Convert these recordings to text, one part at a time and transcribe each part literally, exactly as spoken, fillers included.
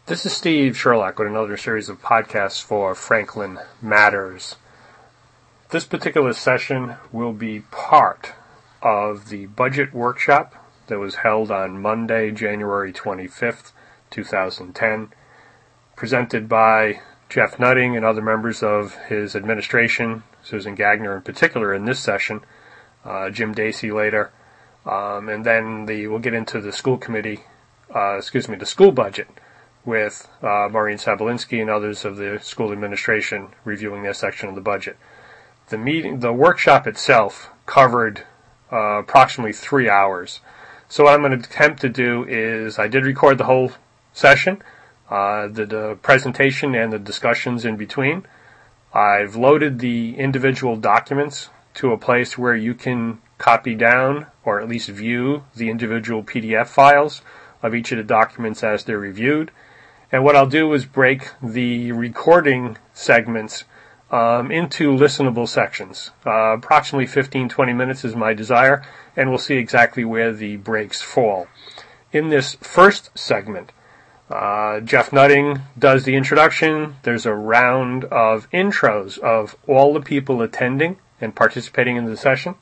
This is Steve Sherlock with another series of podcasts for Franklin Matters. This particular session will be part of the budget workshop that was held on Monday, January twenty-fifth, twenty ten, presented by Jeff Nutting and other members of his administration, Susan Gagner in particular in this session, uh, Jim Dacey later, um, and then the we'll get into the school committee, uh, excuse me, the school budget, with uh, Maureen Sabolinsky and others of the school administration reviewing their section of the budget. The meeting, the workshop itself covered uh, approximately three hours. So what I'm going to attempt to do is, I did record the whole session, uh, the, the presentation and the discussions in between. I've loaded the individual documents to a place where you can copy down or at least view the individual P D F files of each of the documents as they're reviewed. And what I'll do is break the recording segments um, into listenable sections. Uh, approximately fifteen to twenty minutes is my desire, and we'll see exactly where the breaks fall. In this first segment, uh, Jeff Nutting does the introduction. There's a round of intros of all the people attending and participating in the session.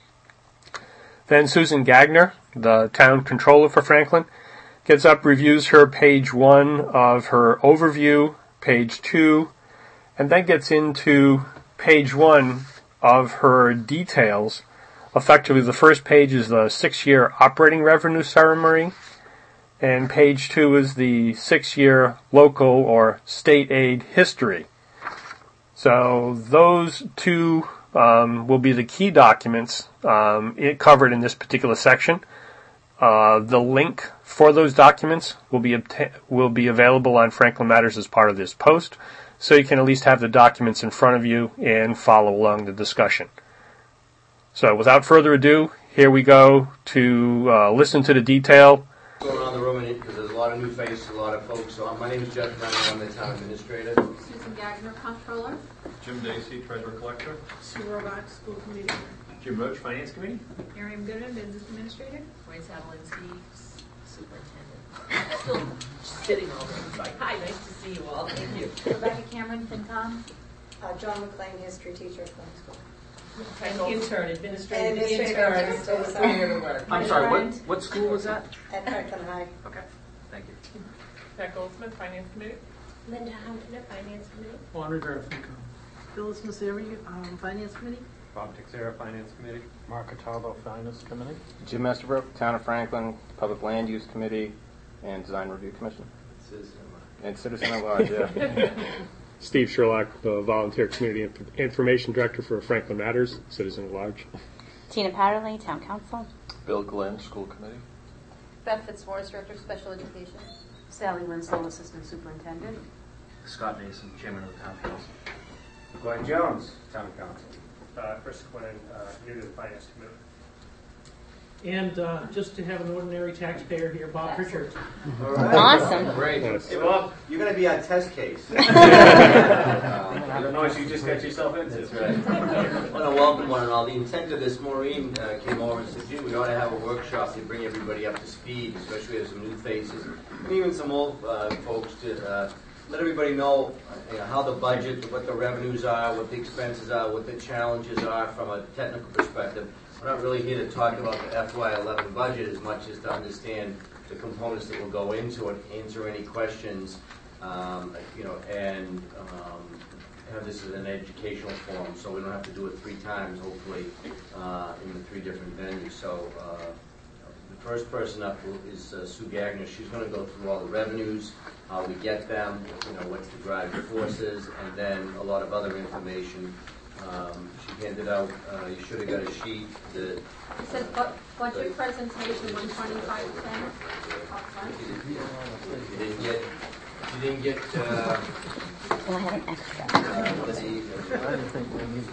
Then Susan Gagner, the town controller for Franklin, gets up, reviews her page one of her overview, page two, and then gets into page one of her details. Effectively, the first page is the six-year operating revenue summary, and page two is the six-year local or state aid history. So those two um, will be the key documents um, it covered in this particular section. Uh, the link for those documents will be obta- will be available on Franklin Matters as part of this post, so you can at least have the documents in front of you and follow along the discussion. So without further ado, here we go to uh, listen to the detail. Go around the room because there's a lot of new faces, a lot of folks. So my name is Jeff Nutting, I'm the town administrator. Susan Gagner, comptroller. Jim Dacey, treasurer collector. Sue Robach, school committee. Jim Roach, finance committee. Miriam Goodman, business administrator. Maureen Sabolinsky, superintendent. Still sitting over there. It's like, hi, nice to see you all. Thank you. Rebecca Cameron, FinCom. Uh, John McLean, history teacher at Glen School. And intern, administrative Administrative intern. intern, So sorry. here to work. I'm sorry, what, what school was that? At Franklin High. Okay, thank you. Pat Goldsmith, Finance Committee. Linda Houghton, Finance Committee. Juan Rivera, FinCom. Phyllis Masseri, um, Finance Committee. Bob Texera, finance committee. Mark Cataldo, Finance Committee. Jim Estabrook, Town of Franklin, Public Land Use Committee, and Design Review Commission. Citizen. And Citizen at Large, yeah. Steve Sherlock, the Volunteer Community Inf- Information Director for Franklin Matters, Citizen at Large. Tina Patterley, Town Council. Bill Glenn, School Committee. Beth Fitzmaurice, Director of Special Education. Sally Winslow, Assistant Superintendent. Scott Mason, chairman of the town council. Glenn Jones, Town Council. Uh, Chris Quinn, uh, new to the Finance Committee. And uh, just to have an ordinary taxpayer here, Bob Pritchard. All right. Awesome. Great. Yes. Hey, Bob, you're going to be our test case. um, I don't know what you just got yourself into. That's right. I want to welcome one and all. The intent of this, Maureen uh, came over and said, gee, we ought to have a workshop to bring everybody up to speed, especially with some new faces, and even some old uh, folks to uh, let everybody know, uh, you know how the budget, what the revenues are, what the expenses are, what the challenges are from a technical perspective. We're not really here to talk about the F Y eleven budget as much as to understand the components that will go into it, answer any questions, um, you know, and um, have this as an educational forum, so we don't have to do it three times, hopefully, uh, in the three different venues. So uh, the first person up is uh, Sue Gagner. She's going to go through all the revenues, how we get them, you know, what's the driving forces, and then a lot of other information. Um, she handed out, uh, you should have got a sheet that... It says bu- budget presentation, one twenty-five ten. You didn't get, you didn't get, uh... Well, I had an extra. Uh, what is the... I didn't think we needed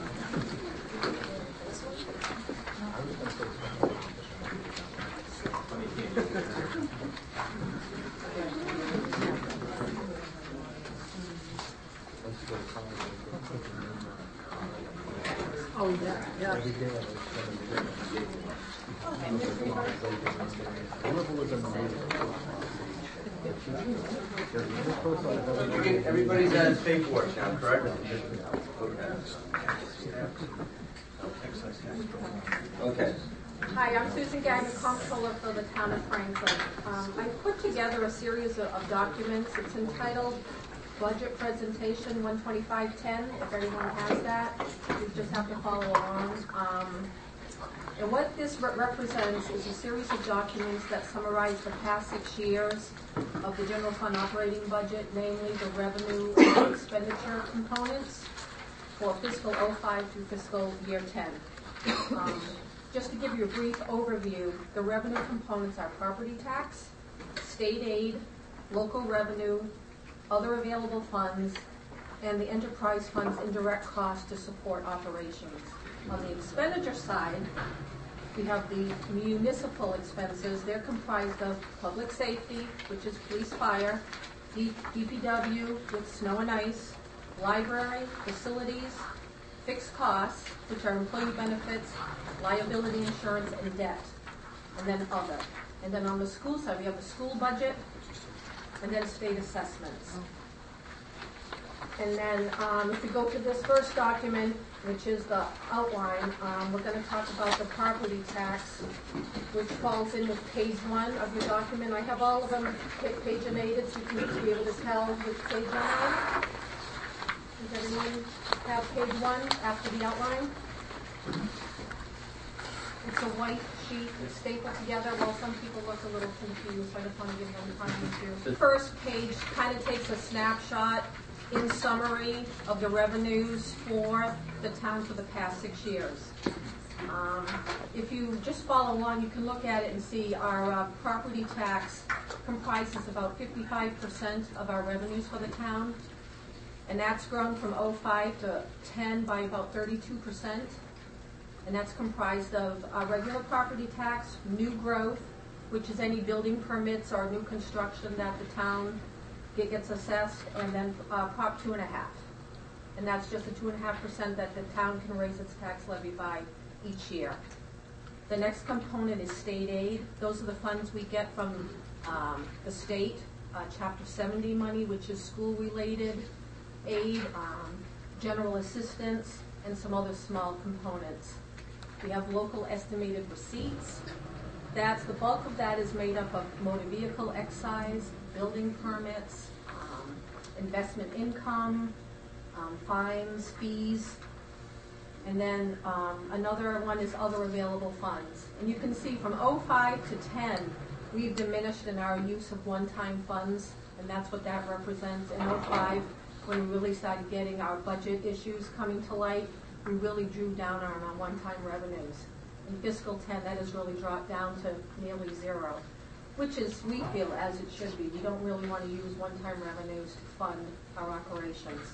Oh, yeah, yeah. One of them was in the meeting. Everybody's at his paperwork now, correct? Okay. Hi, I'm Susan Gagnon, comptroller for the town of Franklin. Um, I put together a series of, of documents. It's entitled Budget Presentation one twenty-five ten, if everyone has that. You just have to follow along. Um, and what this re- represents is a series of documents that summarize the past six years of the general fund operating budget, namely the revenue and expenditure components for fiscal oh five through fiscal year ten. Um, just to give you a brief overview, the revenue components are property tax, state aid, local revenue, other available funds, and the enterprise fund's indirect costs to support operations. On the expenditure side, we have the municipal expenses. They're comprised of public safety, which is police, fire, D P W with snow and ice, library, facilities, fixed costs, which are employee benefits, liability insurance, and debt, and then other. And then on the school side, we have the school budget, and then state assessments. And then um, if we go to this first document, which is the outline, um, we're going to talk about the property tax, which falls in with page one of your document. I have all of them paginated, so you can be able to tell which page I'm on. Does everyone have page one after the outline? It's a white sheet stapled together. Well, some people look a little confused, so I just want to give them time to. The first page kind of takes a snapshot in summary of the revenues for the town for the past six years. Um, if you just follow along, you can look at it and see our uh, property tax comprises about fifty-five percent of our revenues for the town. And that's grown from oh five to ten by about thirty-two percent. And that's comprised of uh, regular property tax, new growth, which is any building permits or new construction that the town get, gets assessed, and then uh, Prop two and a half. And that's just the two and a half percent that the town can raise its tax levy by each year. The next component is state aid. Those are the funds we get from um, the state, uh, Chapter seventy money, which is school-related aid, um, general assistance, and some other small components. We have local estimated receipts. That's the bulk of that is made up of motor vehicle excise, building permits, um, investment income, um, fines, fees, and then um, another one is other available funds. And you can see from oh five to ten, we've diminished in our use of one-time funds, and that's what that represents. In oh five, when we really started getting our budget issues coming to light, we really drew down on our one-time revenues. In fiscal ten, that has really dropped down to nearly zero, which is, we feel, as it should be. We don't really want to use one-time revenues to fund our operations.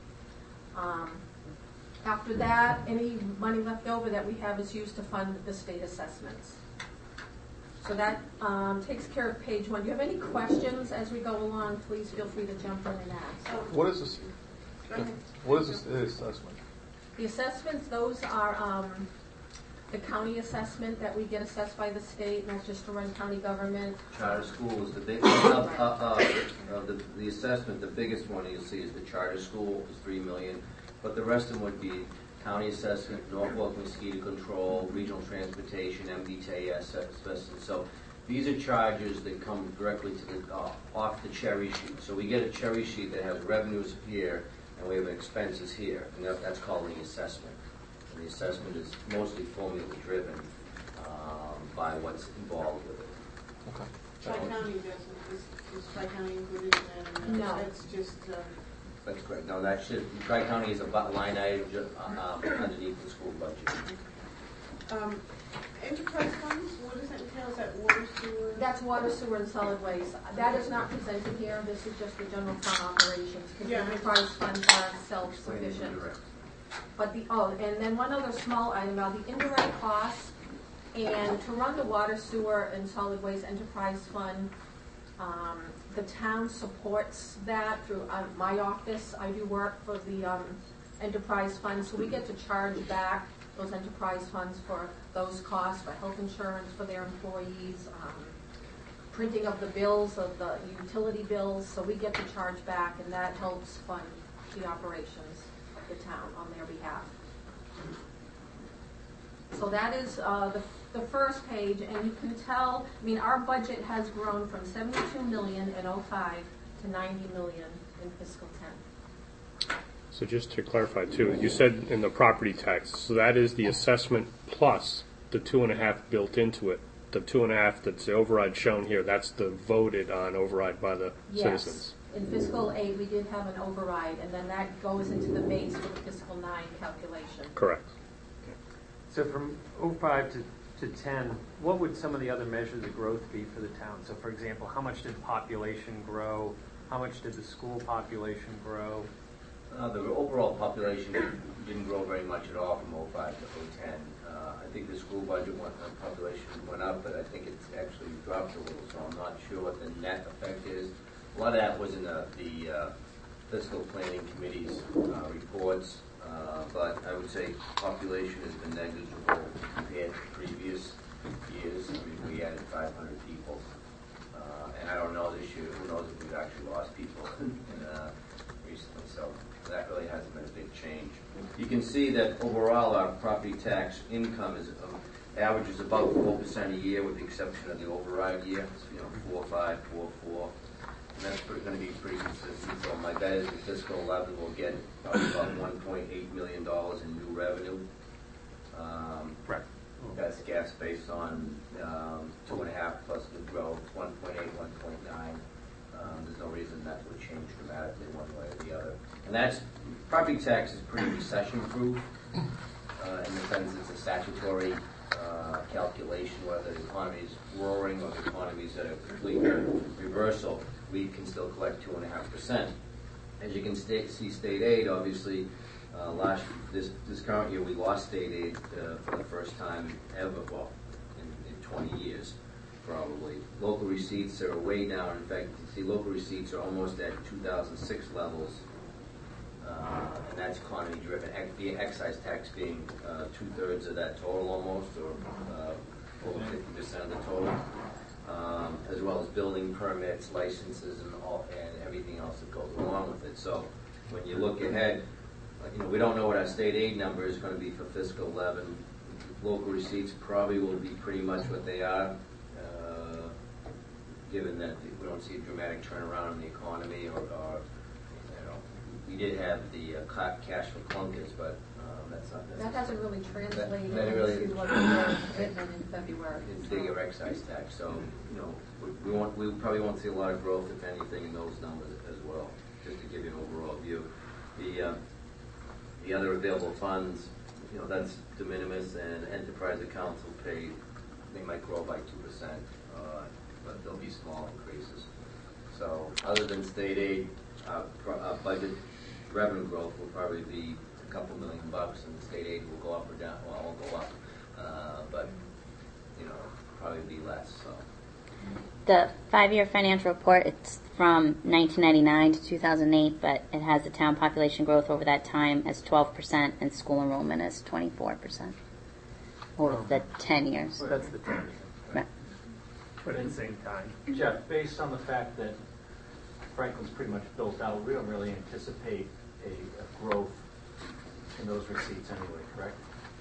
Um, after that, any money left over that we have is used to fund the state assessments. So that um, takes care of page one. Do you have any questions as we go along? Please feel free to jump in and ask. What is this? What is this assessment? The assessments, those are um, the county assessment that we get assessed by the state, and that's just to run county government. Charter schools, the big, uh, uh, uh, the, the assessment, the biggest one you'll see is the charter school, is three million, but the rest of them would be county assessment, Norfolk mosquito control, regional transportation, M B T A assessment. So these are charges that come directly to the uh, off the cherry sheet. So we get a cherry sheet that has revenues here, and we have expenses here, and that, that's called the assessment. And the assessment is mostly formula driven um, by what's involved with it. Okay. Tri-County doesn't, is, is Tri-County included in that? No. That's just, uh, That's correct. No, that should, Tri-County is a bu- line item just, uh, um, underneath the school budget. um, enterprise funds, what does that entail? Is that water, sewer? That's water, sewer, and solid waste. That is not presented here. This is just the general fund operations, because Yeah. enterprise funds are self-sufficient. But the, oh, and then one other small item about the indirect costs, and to run the water, sewer, and solid waste enterprise fund, um, the town supports that through uh, my office. I do work for the um, enterprise fund, so we get to charge back those enterprise funds for those costs, for health insurance for their employees, um, printing of the bills, of the utility bills, so we get the charge back, and that helps fund the operations of the town on their behalf. So that is uh, the, the first page, and you can tell, I mean, our budget has grown from seventy-two million in oh five to ninety million in fiscal ten. So just to clarify too, you said in the property tax, so that is the assessment plus the two and a half built into it. The two and a half that's the override shown here, that's the voted on override by the Yes. citizens. In fiscal eight, we did have an override, and then that goes into the base for the fiscal nine calculation. Correct. So from oh five to, to ten, what would some of the other measures of growth be for the town? So for example, how much did population grow? How much did the school population grow? Uh, the overall population didn't grow very much at all from oh five to oh ten. Uh, I think the school budget went, uh, population went up, but I think it's actually dropped a little, so I'm not sure what the net effect is. A lot of that was in the, the uh, fiscal planning committee's uh, reports, uh, but I would say population has been negligible compared to previous years. I mean, we added five hundred people, uh, and I don't know this year, who knows if we've actually lost people in, uh, recently, so that really hasn't been a big change. You can see that overall our property tax income is um, averages about four percent a year, with the exception of the override year. It's, you know, four, five, four, four, and that's going to be pretty consistent. So my bet is in fiscal eleven we'll get probably about one point eight million dollars in new revenue. Um, right. That's guess based on um, two and a half plus new growth, one point eight, one point nine. Um, there's no reason that would change dramatically one way or the other. And that's, property tax is pretty recession-proof uh, in the sense it's a statutory uh, calculation, whether the economy is roaring or the economy is at a complete reversal, we can still collect two and a half percent. As you can sta- see, state aid, obviously, uh, last this this current year we lost state aid uh, for the first time ever, well, in, in twenty years. Probably. Local receipts are way down. In fact, you can see local receipts are almost at two thousand six levels, uh, and that's economy driven. The excise tax being uh, two-thirds of that total almost, or uh, over fifty percent of the total, um, as well as building permits, licenses, and all, and everything else that goes along with it. So when you look ahead, you know, we don't know what our state aid number is going to be for fiscal eleven. Local receipts probably will be pretty much what they are, given that we don't see a dramatic turnaround in the economy, or, or you know, we did have the uh, cash for clunkers, but um, that's not That hasn't really translated that, that really into what we were written in February. It's bigger excise tax, so you know we, we want we probably won't see a lot of growth, if anything, in those numbers as well. Just to give you an overall view, the uh, the other available funds, you know, that's de minimis, and enterprise accounts will pay. They might grow by two percent. Uh, but there'll be small increases. So other than state aid, uh, pro- uh, budget revenue growth will probably be a couple million bucks, and the state aid will go up or down. Well, it'll go up, uh, but you know, probably be less. So the five-year financial report, it's from nineteen ninety-nine to two thousand eight, but it has the town population growth over that time as twelve percent and school enrollment as twenty-four percent over the ten years. Well, that's the ten years. Right. But at the same time, Jeff, based on the fact that Franklin's pretty much built out, we don't really anticipate a, a growth in those receipts anyway, correct?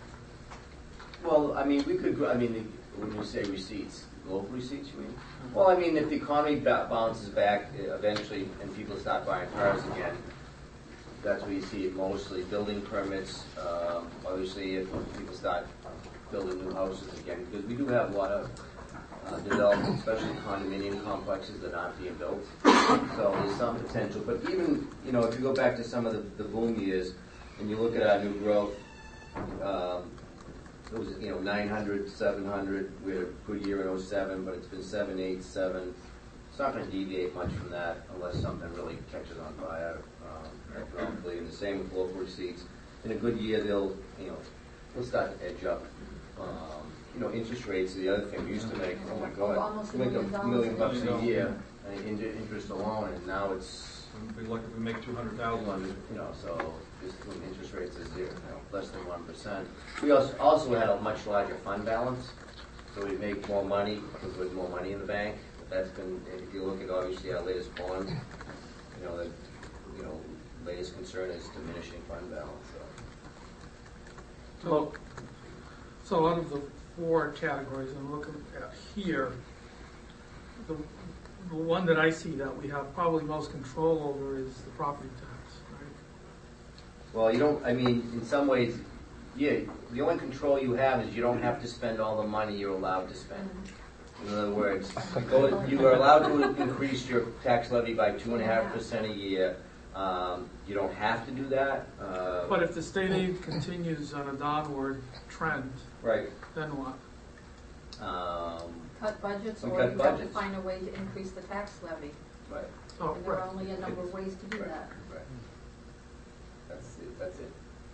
well, I mean, we could. gr- I mean, when you say receipts, local receipts, you mean? Well, I mean, if the economy ba- bounces back uh, eventually, and people start buying cars again, that's where you see it mostly. Building permits, um, obviously, if people start building new houses again, because we do have a lot of uh, development, especially condominium complexes that aren't being built. So there's some potential. But even, you know, if you go back to some of the, the boom years, and you look at our new growth, um, it was, you know, nine hundred, seven hundred. We had a good year in oh seven, but it's been seven, eight, seven. It's not going to deviate much from that unless something really catches on fire um, economically. And the same with local receipts. In a good year, they'll, you know, they'll start to edge up. Um, you know, interest rates are the other thing. We used to make, oh my God, Almost a we make a million dollars million bucks a a year. year uh, in interest alone, and now it's, We'd be lucky if we make two hundred thousand. you know, so just when interest rates are zero, you know, less than one percent. We also also had a much larger fund balance, so we make more money because there's more money in the bank. that's been, if you look at obviously our latest bonds, you know, the, you know, latest concern is diminishing fund balance, so. So, so out of the four categories I'm looking at here, the, the one that I see that we have probably most control over is the property tax, right? Well, you don't, I mean, in some ways, yeah, the only control you have is you don't have to spend all the money you're allowed to spend. In other words, go, you are allowed to increase your tax levy by two and a half percent a year. Um, you don't have to do that. Uh, But if the state aid continues on a downward trend, right. then what? Um, Cut budgets, We or cut you have to budgets. find a way to increase the tax levy. right. Oh, And there are right. only a number of ways to do Right. that. Right. That's it. That's it.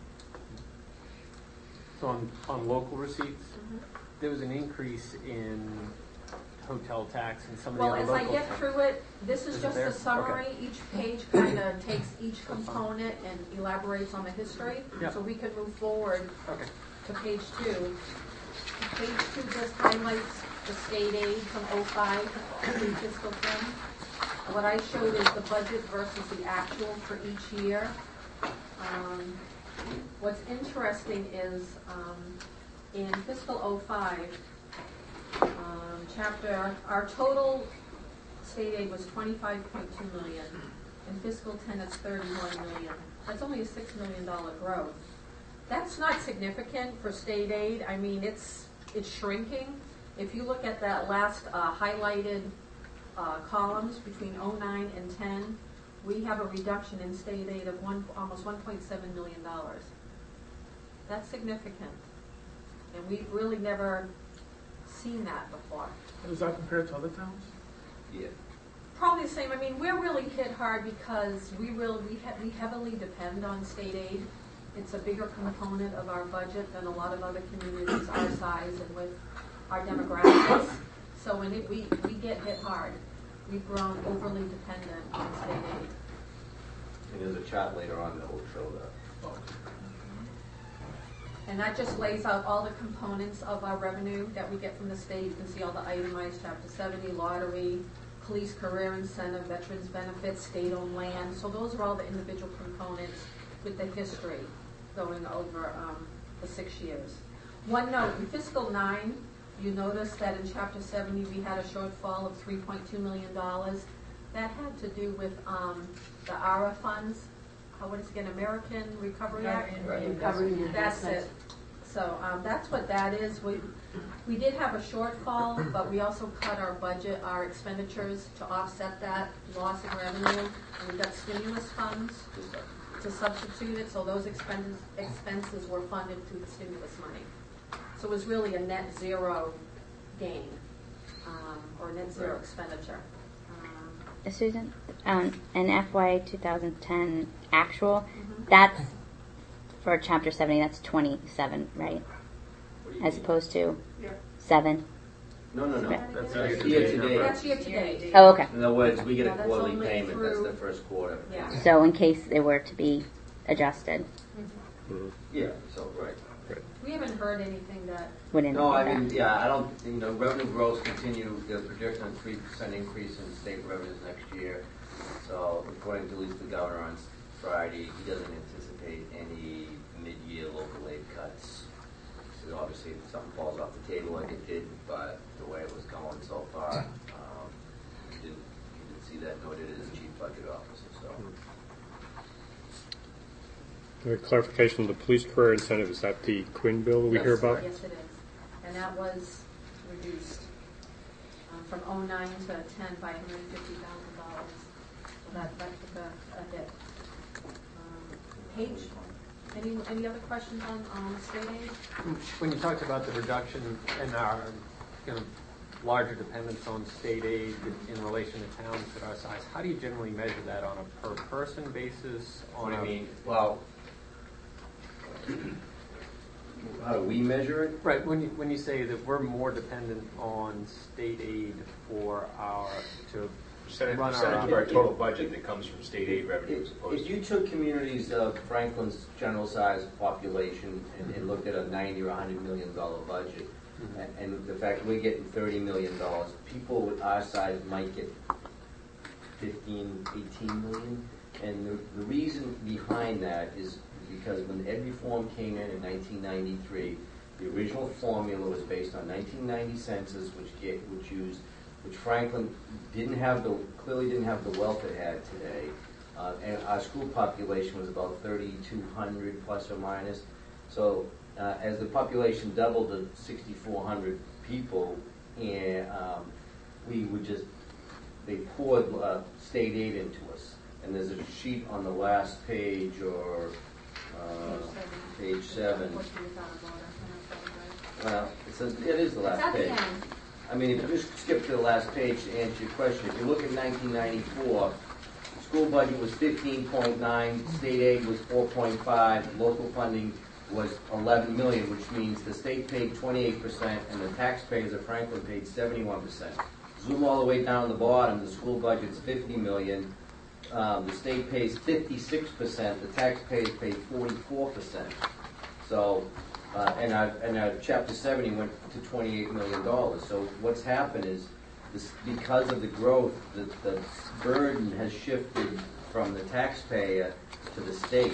So on, on local receipts, there was an increase in hotel tax and some of the Well, other as I local. get through it, this is Is it just there? a summary. Each page kind of takes each component and elaborates on the history. Yeah. So we can move forward Okay. to page two. Page two just highlights the state aid from oh five to fiscal ten. What I showed is the budget versus the actual for each year. Um, what's interesting is um, in fiscal oh five, um, chapter, our total state aid was twenty-five point two million. In fiscal ten, it's thirty-one million. That's only a six million dollar growth. That's not significant for state aid. I mean, it's it's shrinking. If you look at that last uh, highlighted uh, columns between oh nine and ten, we have a reduction in state aid of one almost one point seven million dollars. That's significant, and we've really never seen that before. Is that compared to other towns? Yeah. Probably the same. I mean, we're really hit hard because we really we, he- we heavily depend on state aid. It's a bigger component of our budget than a lot of other communities our size and with our demographics. So when it, we we get hit hard, we've grown overly dependent on state aid. And there's a chart later on that will show that. And that just lays out all the components of our revenue that we get from the state. You can see all the itemized, Chapter seventy, lottery, police career incentive, veterans benefits, state-owned land. So those are all the individual components with the history going over um, the six years. One note, in fiscal nine, you notice that in Chapter seventy we had a shortfall of three point two million dollars. That had to do with um, the A R A funds. Uh, what is it again, American Recovery Act? Right. Recovery, that's it. So um, that's what that is. We we did have a shortfall, but we also cut our budget, our expenditures to offset that loss in revenue. And we got stimulus funds to substitute it, so those expenses expenses were funded through the stimulus money. So it was really a net zero gain, um, or net zero Right. expenditure. Um, Uh, Susan, um, in F Y twenty ten actual, Mhm. that's for Chapter seventy, that's twenty-seven, right? What do you As mean? opposed to Yeah. seven. No, no, no. That's That's year to year date to number. date. That's year to date. Oh, okay. In other words, we get No, a that's quarterly only payment. That's through- the first quarter. Yeah. So in case they were to be adjusted, Yeah. So right. We haven't heard anything that, would indicate No, I that. mean, yeah, I don't, you know, revenue growth continue, they're projecting a three percent increase in state revenues next year. So according to at least the governor on Friday, he doesn't anticipate any mid-year local aid cuts. So obviously if something falls off the table like it did, but the way it was going so far, um, he didn't, he didn't see that, nor did his chief budget officer, so. A clarification of the police career incentive, is that the Quinn bill that we hear Yes. about? yes it is. And that was reduced um, from oh nine to ten by one hundred fifty thousand dollars. So that, that took a, a hit. Um, Paige, any, any other questions on, on state aid? When you talked about the reduction in our you know, larger dependence on state aid in relation to towns at our size, how do you generally measure that on a per person basis? On What do you a- mean? Well, how do we measure it? Right, when you, when you say that we're more dependent on state aid for our, to Percentage, run our percentage of our operation. total budget that comes from state aid revenue as If, opposed if to. you took communities of Franklin's general size population and, and looked at a ninety or a hundred million dollar budget, and, and the fact we're getting thirty million dollars, people with our size might get fifteen, eighteen million. And the, the reason behind that is because when ed reform came in in nineteen ninety-three, the original formula was based on nineteen ninety census, which get, which used, which Franklin didn't have the, clearly didn't have the wealth it had today. Uh, and our school population was about thirty-two hundred plus or minus. So uh, as the population doubled to sixty-four hundred people, and um, we would just, they poured uh, state aid into us. And there's a sheet on the last page, or uh, page seven. Well, it says it is the last page. I mean, if you just skip to the last page to answer your question, if you look at nineteen ninety-four, the school budget was fifteen point nine, state aid was four point five, local funding was eleven million, which means the state paid twenty-eight percent and the taxpayers of Franklin paid seventy-one percent. Zoom all the way down the bottom, the school budget's fifty million. Um, the state pays fifty-six percent, the taxpayers pay forty-four percent. So, uh, and our, and our chapter seventy went to twenty-eight million dollars. So what's happened is, this, because of the growth, the, the burden has shifted from the taxpayer to the state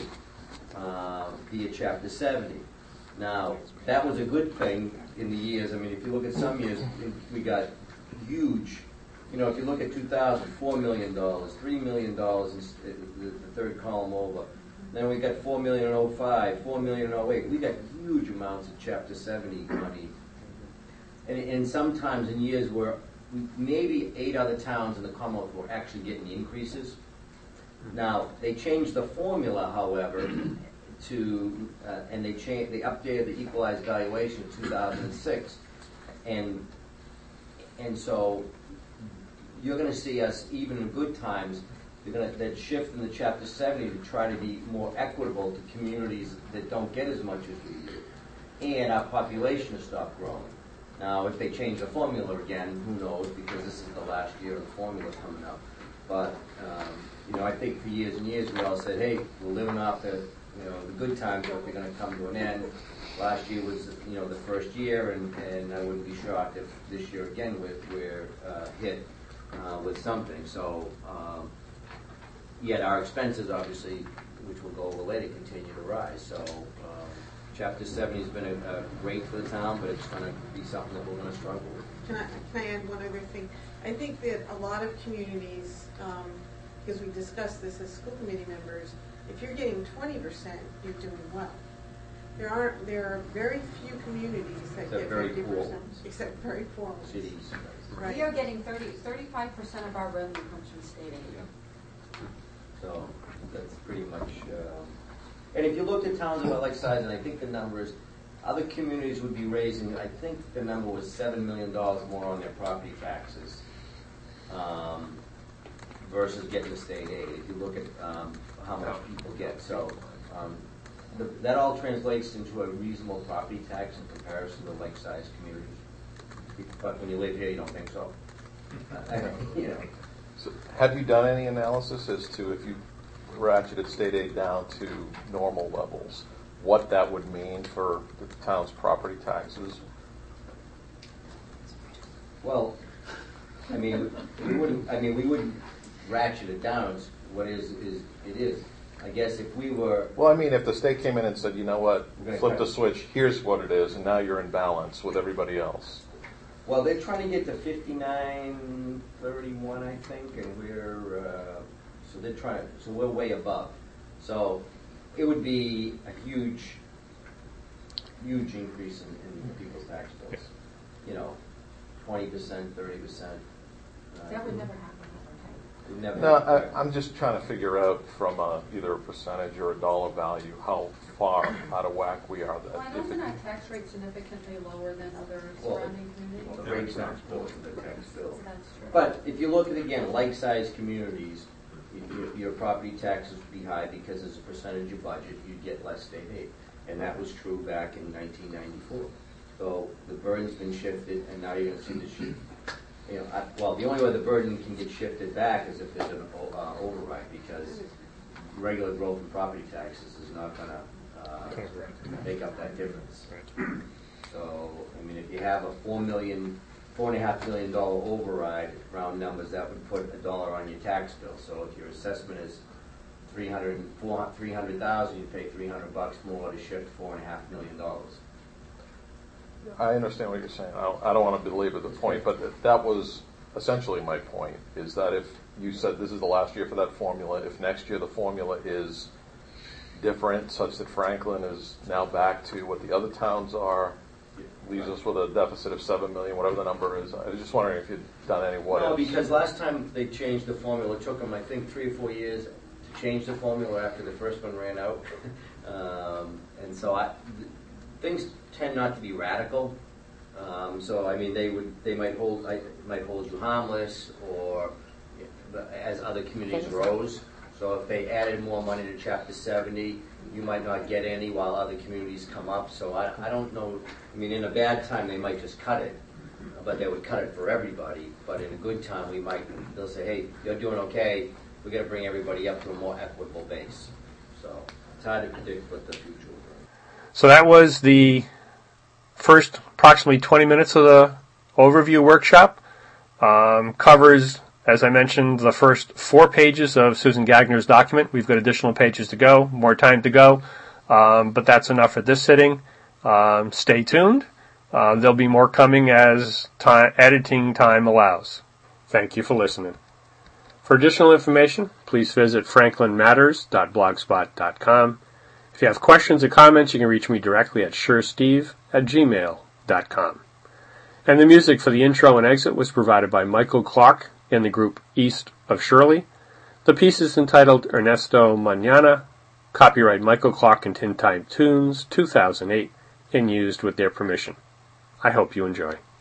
uh, via chapter seventy. Now, that was a good thing in the years. I mean, if you look at some years, we got huge. You know, if you look at two thousand, four million dollars, three million dollars in the, the third column over. Then we got four million dollars in oh five, four million dollars in oh eight. We got huge amounts of Chapter seventy money. And, and sometimes in years where maybe eight other towns in the Commonwealth were actually getting increases. Now, they changed the formula, however, to, uh, and they changed, they updated the equalized valuation in two thousand six. And, and so, you're going to see us, even in good times, you're going to that shift in the Chapter seventy to try to be more equitable to communities that don't get as much as we do. And our population has stopped growing. Now, if they change the formula again, who knows, because this is the last year of the formula coming up. But, um, you know, I think for years and years we all said, hey, we're living off the, you know, the good times, but they're going to come to an end. Last year was, you know, the first year, and, and I wouldn't be shocked if this year again we're, we're uh, hit Uh, with something. So, um, yet our expenses, obviously, which we'll go over later, continue to rise. So, um, Chapter seventy has been a, a great for the town, but it's going to be something that we're going to struggle with. Can I, can I add one other thing? I think that a lot of communities, um, because we discussed this as school committee members, if you're getting twenty percent, you're doing well. There are there are very few communities that except get very fifty poor percent, except very poor ones. Cities. Right. We are getting thirty, thirty-five percent of our revenue comes from state aid. Yeah. So that's pretty much. Um, and if you looked at towns about like size, and I think the numbers, other communities would be raising. I think the number was seven million dollars more on their property taxes um, versus getting the state aid. If you look at um, how much people get, so. Um, The, that all translates into a reasonable property tax in comparison to like-sized communities. But when you live here, you don't think so. I, you know. So have you done any analysis as to if you ratcheted state aid down to normal levels, what that would mean for the town's property taxes? Well, I mean, we wouldn't. I mean, we wouldn't ratchet it down. It's what is is it is. I guess if we were... Well, I mean, if the state came in and said, you know what, flip the cut. switch, here's what it is, and now you're in balance with everybody else. Well, they're trying to get to fifty-nine thirty-one, I think, and we're... Uh, so they're trying... So we're way above. So it would be a huge, huge increase in, in people's tax bills. You know, twenty percent, thirty percent. Uh, That would never happen. Never No, I, I'm just trying to figure out from a, either a percentage or a dollar value how far out of whack we are. That Why if isn't it, our tax rate significantly lower than other Well, surrounding communities? well, the rate's not supposed to the tax bill. That's true. But if you look at, again, like-sized communities, your, your property taxes would be high because as a percentage of budget, you'd get less state aid. And that was true back in nineteen ninety-four. So the burden's been shifted, and now you're going to see the shift. You know, I, well, the only way the burden can get shifted back is if there's an uh, override, because regular growth in property taxes is not going to uh, make up that difference. So, I mean, if you have a four million, four and a half million dollar override, round numbers, that would put a dollar on your tax bill. So if your assessment is three hundred, four, three hundred thousand, you pay three hundred bucks more to shift four and a half million dollars. I understand what you're saying. I don't, I don't want to belabor the point, but that, that was essentially my point, is that if you said this is the last year for that formula, if next year the formula is different, such that Franklin is now back to what the other towns are, leaves us with a deficit of seven million, whatever the number is. I was just wondering if you'd done any what No, ifs. because last time they changed the formula, it took them, I think, three or four years to change the formula after the first one ran out. um, and so I, th- things tend not to be radical. Um, so I mean, they would, they might hold, I, might hold you harmless, or as other communities rose. So if they added more money to Chapter seventy, you might not get any while other communities come up. So I, I don't know. I mean, in a bad time, they might just cut it, but they would cut it for everybody. But in a good time, we might, they'll say, hey, you're doing okay. We're going to bring everybody up to a more equitable base. So it's hard to predict what the future will bring. So that was the first approximately twenty minutes of the overview workshop. Um, covers, as I mentioned, the first four pages of Susan Gagner's document. We've got additional pages to go, more time to go, um, but that's enough for this sitting. Um, stay tuned. Uh, there'll be more coming as time, editing time allows. Thank you for listening. For additional information, please visit franklin matters dot blogspot dot com. If you have questions or comments, you can reach me directly at suresteve at gmail dot com. And the music for the intro and exit was provided by Michael Clark in the group East of Shirley. The piece is entitled Ernesto Mañana, copyright Michael Clark and Tin Time Tunes, two thousand eight, and used with their permission. I hope you enjoy.